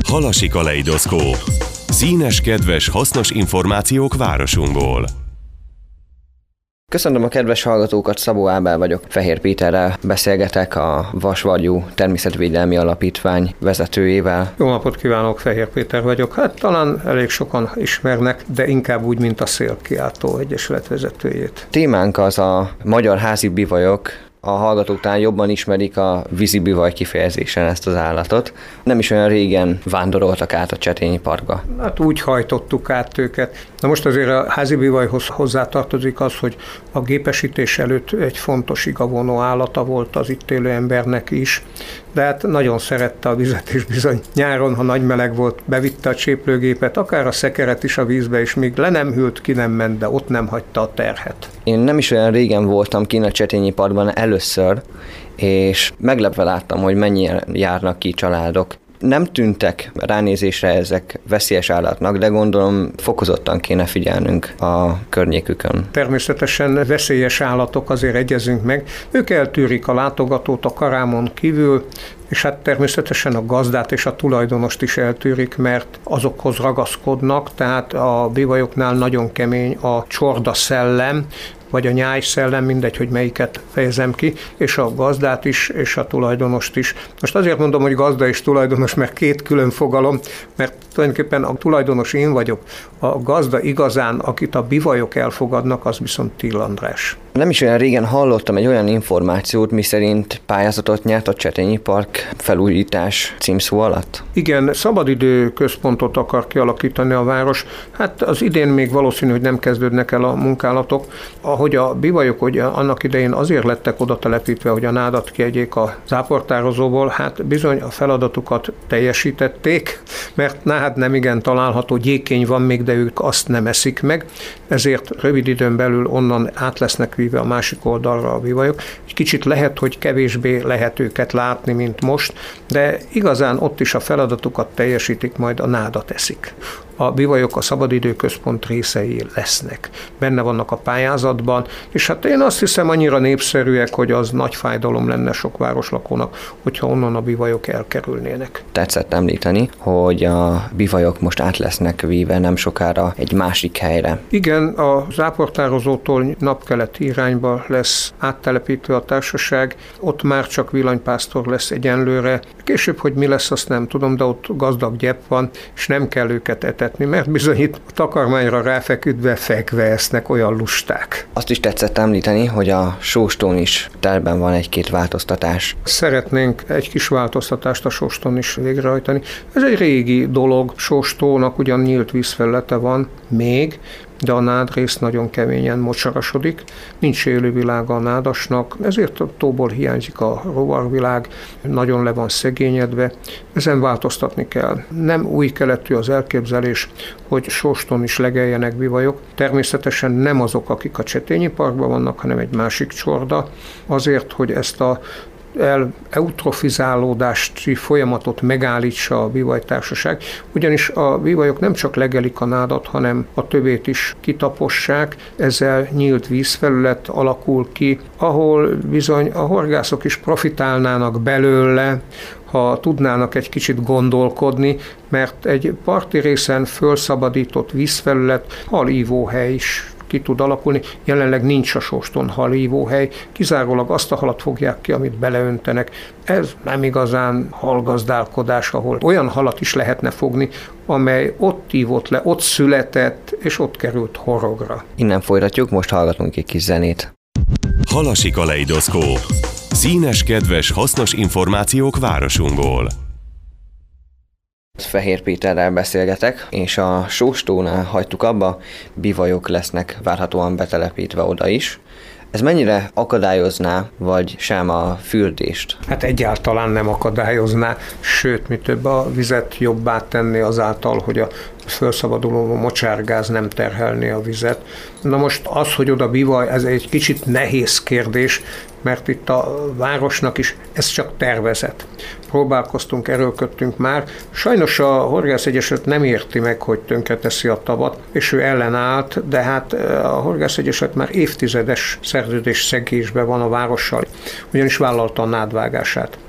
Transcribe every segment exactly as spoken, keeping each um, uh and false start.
Halasi kaleidoszkóp. Színes, kedves, hasznos információk városunkból. Köszöntöm a kedves hallgatókat, Szabó Ábel vagyok. Fehér Péterrel beszélgetek, a Vasvarjú Természetvédelmi Alapítvány vezetőjével. Jó napot kívánok, Fehér Péter vagyok. Hát talán elég sokan ismernek, de inkább úgy, mint a Szélkiáltó Egyesület vezetőjét. Témánk az a magyar házi bivajok. A hallgatók talán jobban ismerik a vízi bivaj kifejezésen ezt az állatot. Nem is olyan régen vándoroltak át a Csetényi Parkba. Hát úgy hajtottuk át őket. Na most azért a házi bivajhoz hozzátartozik az, hogy a gépesítés előtt egy fontos igavonó állata volt az itt élő embernek is, de hát nagyon szerette a vizet, és bizony nyáron, ha nagy meleg volt, bevitte a cséplőgépet, akár a szekeret is a vízbe, és még le nem hűlt, ki nem ment, de ott nem hagyta a terhet. Én nem is olyan régen voltam kint a Csetényi Parkban először, és meglepve láttam, hogy mennyien járnak ki családok. Nem tűntek ránézésre ezek veszélyes állatnak, de gondolom fokozottan kéne figyelnünk a környékükön. Természetesen veszélyes állatok, azért egyezünk meg. Ők eltűrik a látogatót a karámon kívül, és hát természetesen a gazdát és a tulajdonost is eltűrik, mert azokhoz ragaszkodnak, tehát a bivajoknál nagyon kemény a csorda szellem, vagy a nyáj szellem, mindegy, hogy melyiket fejezem ki, és a gazdát is, és a tulajdonost is. Most azért mondom, hogy gazda és tulajdonos, mert két külön fogalom, mert tulajdonképpen a tulajdonos én vagyok. A gazda igazán, akit a bivajok elfogadnak, az viszont Till András. Nem is olyan régen hallottam egy olyan információt, miszerint pályázatot nyert a Csetényi Park felújítás címszó alatt. Igen, szabadidő központot akar kialakítani a város. Hát az idén még valószínű, hogy nem kezdődnek el a munkálatok. Ahogy a bivajok hogy annak idején azért lettek oda telepítve, hogy a nádat kiegyék a záportározóból, hát bizony a feladatukat teljesítették, mert nád nem igen található, gyékény van még, de ők azt nem eszik meg, ezért rövid időn belül onnan át lesznek víve a másik oldalra a bivajok. Egy kicsit lehet, hogy kevésbé lehet őket látni, mint most, de igazán ott is a feladatukat teljesítik, majd a nádat eszik. A bivajok a szabadidőközpont részei lesznek. Benne vannak a pályázatban, és hát én azt hiszem annyira népszerűek, hogy az nagy fájdalom lenne sok városlakónak, hogyha onnan a bivajok elkerülnének. Tetszett említeni, hogy a bivajok most át lesznek víve nem sokára egy másik helyre. Igen, a záportározótól napkeleti irányba lesz áttelepítve a társaság, ott már csak villanypásztor lesz egyenlőre. Később, hogy mi lesz, azt nem tudom, de ott gazdag gyep van, és nem kell őket etetni, mert bizony itt a takarmányra ráfeküdve, fekve esznek, olyan lusták. Azt is tetszett említeni, hogy a sóstón is terben van egy-két változtatás. Szeretnénk egy kis változtatást a sóstón is végrehajtani. Ez egy régi dolog, sóstónak ugyan nyílt vízfelülete van még, de a nádrész nagyon keményen mocsarasodik, nincs élővilága a nádasnak, ezért a tóból hiányzik a rovarvilág, nagyon le van szegényedve, ezen változtatni kell. Nem új keletű az elképzelés, hogy sóston is legeljenek bivajok, természetesen nem azok, akik a Csetényi Parkban vannak, hanem egy másik csorda, azért, hogy ezt a el eutrofizálódási folyamatot megállítsa a bivajtársaság, ugyanis a bivajok nem csak legelik a nádat, hanem a tövét is kitapossák, ezzel nyílt vízfelület alakul ki, ahol bizony a horgászok is profitálnának belőle, ha tudnának egy kicsit gondolkodni, mert egy parti részen fölszabadított vízfelület halívóhely is ki tud alakulni. Jelenleg nincs a sóston halívóhely, kizárólag azt a halat fogják ki, amit beleöntenek. Ez nem igazán halgazdálkodás, ahol olyan halat is lehetne fogni, amely ott ívott le, ott született, és ott került horogra. Innen folytatjuk, most hallgatunk egy kis zenét. Halasi kaleidoszkóp. Színes, kedves, hasznos információk városunkból. Fehér Péterrel beszélgetek, és a sóstónál hagytuk abba, bivajok lesznek várhatóan betelepítve oda is. Ez mennyire akadályozná, vagy sem a fürdést? Hát egyáltalán nem akadályozná, sőt, mi több, a vizet jobbá tenni azáltal, hogy a felszabaduló mocsárgáz nem terhelné a vizet. Na most az, hogy oda bivaj, ez egy kicsit nehéz kérdés, mert itt a városnak is ez csak tervezet. Próbálkoztunk, erőlködtünk már. Sajnos a Horgász Egyesület nem érti meg, hogy tönkreteszi a tavat, és ő ellenállt, de hát a Horgász Egyesület már évtizedes szerződés szegésben van a várossal, ugyanis vállalta a nádvágását.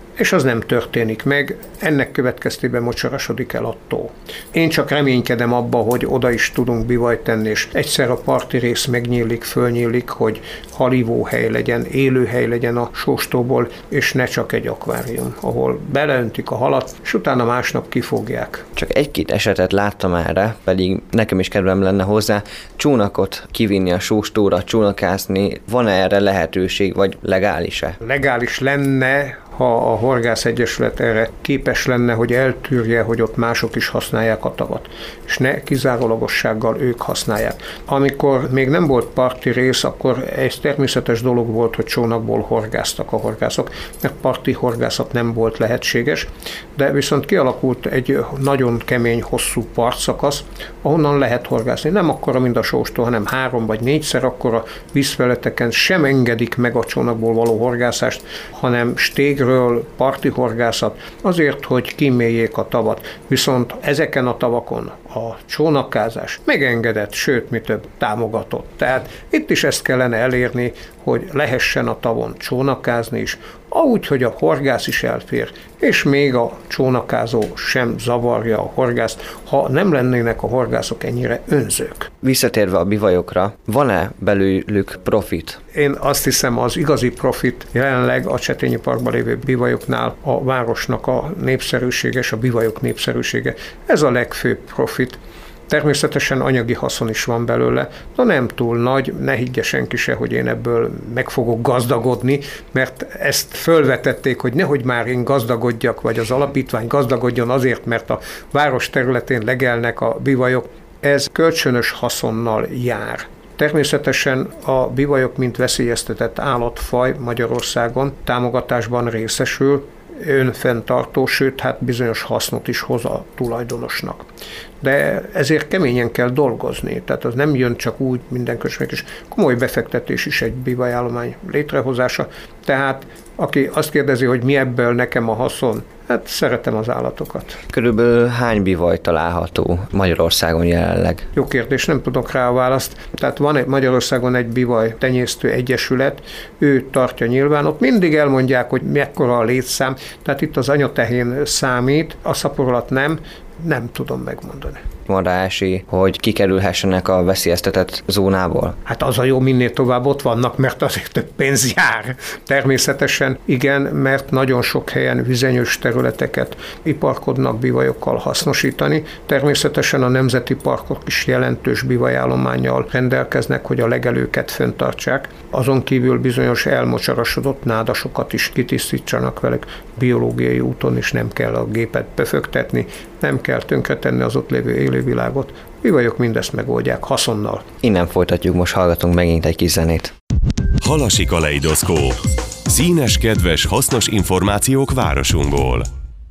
és az nem történik meg, ennek következtében mocsarasodik el a tó. Én csak reménykedem abba, hogy oda is tudunk bivajt tenni, és egyszer a parti rész megnyílik, fölnyílik, hogy halivóhely legyen, élőhely legyen a sóstóból, és ne csak egy akvárium, ahol beleöntik a halat, és utána másnap kifogják. Csak egy-két esetet láttam erre, pedig nekem is kedvem lenne hozzá, csónakot kivinni a sóstóra, csónakázni, van-e erre lehetőség, vagy legális-e? Legális lenne, ha a Horgász Egyesület erre képes lenne, hogy eltűrje, hogy ott mások is használják a tavat, és ne kizárólagossággal ők használják. Amikor még nem volt parti rész, akkor egy természetes dolog volt, hogy csónakból horgáztak a horgászok, mert parti horgászat nem volt lehetséges, de viszont kialakult egy nagyon kemény, hosszú partszakasz, ahonnan lehet horgászni. Nem akkora, mint a sóstó, hanem három vagy négyszer akkora vízfelületeken sem engedik meg a csónakból való horgászást, hanem stégről, parti horgászat, azért, hogy kiméljék a tavat. Viszont ezeken a tavakon a csónakázás megengedett, sőt, mi több, támogatott. Tehát itt is ezt kellene elérni, hogy lehessen a tavon csónakázni is, ahogy, hogy a horgász is elfér, és még a csónakázó sem zavarja a horgászt, ha nem lennének a horgászok ennyire önzők. Visszatérve a bivajokra, van-e belőlük profit? Én azt hiszem, az igazi profit jelenleg a Csetényi Parkban lévő bivajoknál a városnak a népszerűsége és a bivajok népszerűsége. Ez a legfőbb profit. Természetesen anyagi haszon is van belőle, de nem túl nagy, ne higgye senki se, hogy én ebből meg fogok gazdagodni, mert ezt fölvetették, hogy nehogy már én gazdagodjak, vagy az alapítvány gazdagodjon azért, mert a város területén legelnek a bivajok. Ez kölcsönös haszonnal jár. Természetesen a bivajok, mint veszélyeztetett állatfaj Magyarországon támogatásban részesül, önfenntartó, sőt, hát bizonyos hasznot is hoz a tulajdonosnak. De ezért keményen kell dolgozni, tehát az nem jön csak úgy minden közben, és komoly befektetés is egy bivajállomány létrehozása. Tehát aki azt kérdezi, hogy mi ebből nekem a haszon, hát szeretem az állatokat. Körülbelül hány bivaj található Magyarországon jelenleg? Jó kérdés, nem tudok rá a választ. Tehát van egy Magyarországon egy bivaj tenyésztő egyesület, ő tartja nyilván, ott mindig elmondják, hogy mekkora a létszám, tehát itt az anyatehén számít, a szaporulat nem, nem tudom megmondani. Van rá esély, hogy kikerülhessenek a veszélyeztetett zónából? Hát az a jó, minél tovább ott vannak, mert azért több pénz jár. Természetesen igen, mert nagyon sok helyen vizenyős területeket iparkodnak bivajokkal hasznosítani. Természetesen a nemzeti parkok is jelentős bivajállománnyal rendelkeznek, hogy a legelőket fenntartsák. Azon kívül bizonyos elmocsarasodott nádasokat is kitisztítsanak velük biológiai úton, és nem kell a gépet beföktetni, nem kell tönkretenni az ott lévő élővilágot. Bivajok mindezt megoldják haszonnal. Innen folytatjuk, most hallgatunk megint egy kis zenét. Halasi kaleidoszkóp. Színes, kedves, hasznos információk városunkból.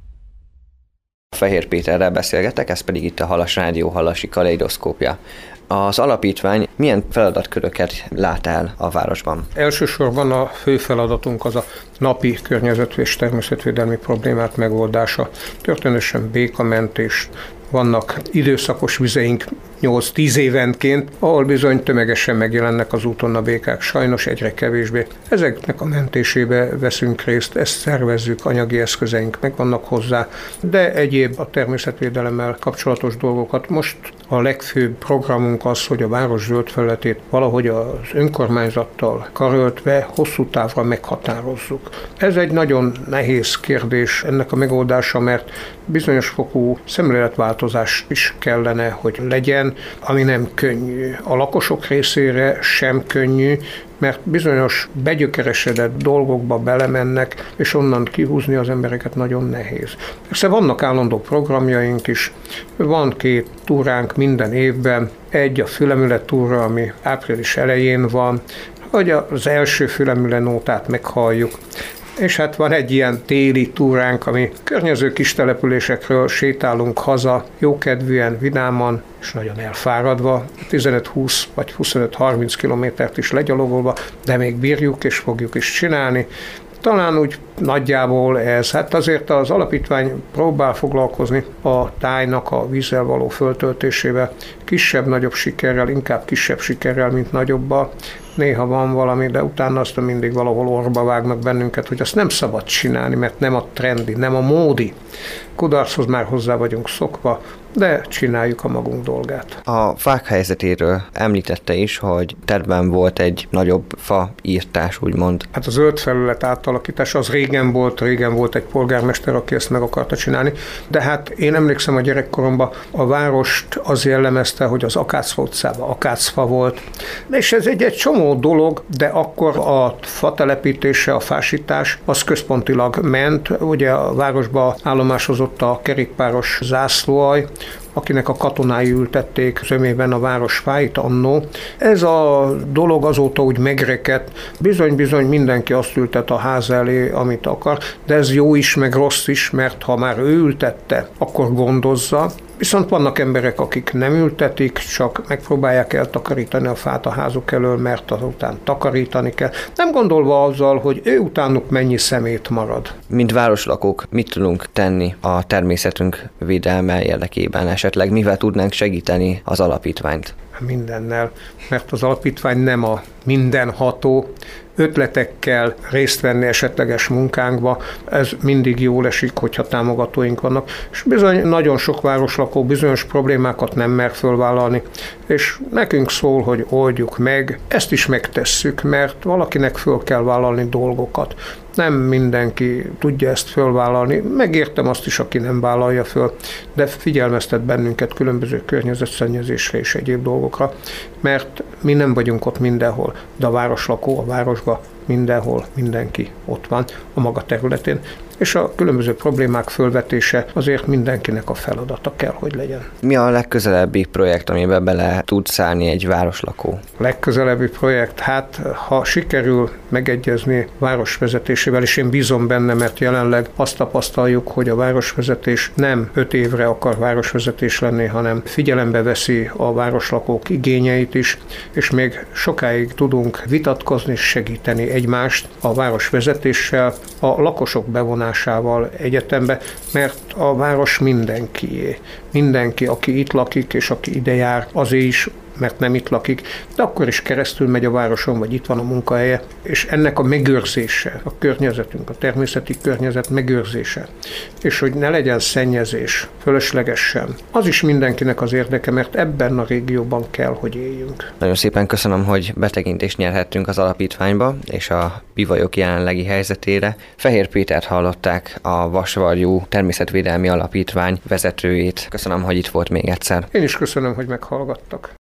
Fehér Péterrel beszélgetek, ez pedig itt a Halas Rádió Halasi kaleidoszkópja. Az alapítvány milyen feladatköröket lát el a városban? Elsősorban a fő feladatunk az a napi környezet- és természetvédelmi problémák megoldása. Történetesen békamentés, vannak időszakos vizeink nyolc-tíz évenként, ahol bizony tömegesen megjelennek az úton a békák, sajnos egyre kevésbé. Ezeknek a mentésébe veszünk részt, ezt szervezzük, anyagi eszközeink megvannak hozzá, de egyéb a természetvédelemmel kapcsolatos dolgokat. Most a legfőbb programunk az, hogy a város zöld felületét valahogy az önkormányzattal karöltve hosszú távra meghatározzuk. Ez egy nagyon nehéz kérdés ennek a megoldása, mert bizonyos fokú szemléletváltozás is kellene, hogy legyen, ami nem könnyű. A lakosok részére sem könnyű, mert bizonyos begyökeresedett dolgokba belemennek, és onnan kihúzni az embereket nagyon nehéz. Persze vannak állandó programjaink is, van két túránk minden évben, egy a Fülemüle túra, ami április elején van, hogy az első Fülemüle nótát meghalljuk, és hát van egy ilyen téli túránk, ami környező kis településekről sétálunk haza, jókedvűen, vidáman, és nagyon elfáradva, tizenöt-húsz vagy huszonöt-harminc kilométert is legyalogolva, de még bírjuk és fogjuk is csinálni. Talán úgy nagyjából ez. Hát azért az alapítvány próbál foglalkozni a tájnak a vízzel való föltöltésével, kisebb-nagyobb sikerrel, inkább kisebb sikerrel, mint nagyobbal. Néha van valami, de utána azt mindig valahol orba vágnak bennünket, hogy azt nem szabad csinálni, mert nem a trendi, nem a módi. Kudarchoz már hozzá vagyunk szokva, de csináljuk a magunk dolgát. A fák helyzetéről említette is, hogy tervben volt egy nagyobb faírtás, úgymond. Hát a zöld felület átalakítás az régen volt, régen volt egy polgármester, aki ezt meg akarta csinálni, de hát én emlékszem a gyerekkoromban, a várost az jellemezte, hogy az Akácfa utcában akácfa volt, és ez egy, egy csomó dolog, de akkor a fa telepítése, a fásítás, az központilag ment, ugye a városba állomásozott a kerékpáros zászlóalj, akinek a katonái ültették zömében a város fáit annó. Ez a dolog azóta úgy megrekedt. Bizony-bizony mindenki azt ültet a ház elé, amit akar, de ez jó is, meg rossz is, mert ha már ő ültette, akkor gondozza. Viszont vannak emberek, akik nem ültetik, csak megpróbálják eltakarítani a fát a házuk elől, mert azután takarítani kell. Nem gondolva azzal, hogy ő utánuk mennyi szemét marad. Mint városlakók, mit tudunk tenni a természetünk védelme érdekében? Esetleg mivel tudnánk segíteni az alapítványt? Mindennel, mert az alapítvány nem a mindenható, ötletekkel részt venni esetleges munkánkba, ez mindig jól esik, hogyha támogatóink vannak, és bizony nagyon sok városlakó bizonyos problémákat nem mer fölvállalni, és nekünk szól, hogy oldjuk meg, ezt is megtesszük, mert valakinek föl kell vállalni dolgokat. Nem mindenki tudja ezt fölvállalni, megértem azt is, aki nem vállalja föl, de figyelmeztet bennünket különböző környezetszennyezésre és egyéb dolgokra, mert mi nem vagyunk ott mindenhol, de a városlakó a városban mindenhol, mindenki ott van a maga területén, és a különböző problémák fölvetése azért mindenkinek a feladata kell, hogy legyen. Mi a legközelebbi projekt, amiben bele tud szállni egy városlakó? Legközelebbi projekt, hát ha sikerül megegyezni városvezetésével, és én bízom benne, mert jelenleg azt tapasztaljuk, hogy a városvezetés nem öt évre akar városvezetés lenni, hanem figyelembe veszi a városlakók igényeit is, és még sokáig tudunk vitatkozni és segíteni egymást a városvezetéssel, a lakosok bevonásával egyetembe, mert a város mindenkié. Mindenki, aki itt lakik és aki ide jár, azé is, mert nem itt lakik, de akkor is keresztül megy a városon, vagy itt van a munkahelye, és ennek a megőrzése, a környezetünk, a természeti környezet megőrzése, és hogy ne legyen szennyezés fölöslegesen, az is mindenkinek az érdeke, mert ebben a régióban kell, hogy éljünk. Nagyon szépen köszönöm, hogy betekintést nyerhettünk az alapítványba és a bivajok jelenlegi helyzetére. Fehér Pétert hallották, a Vasvarjú Természetvédelmi Alapítvány vezetőjét. Köszönöm, hogy itt volt még egyszer. Én is köszönöm, hogy meghallgattak.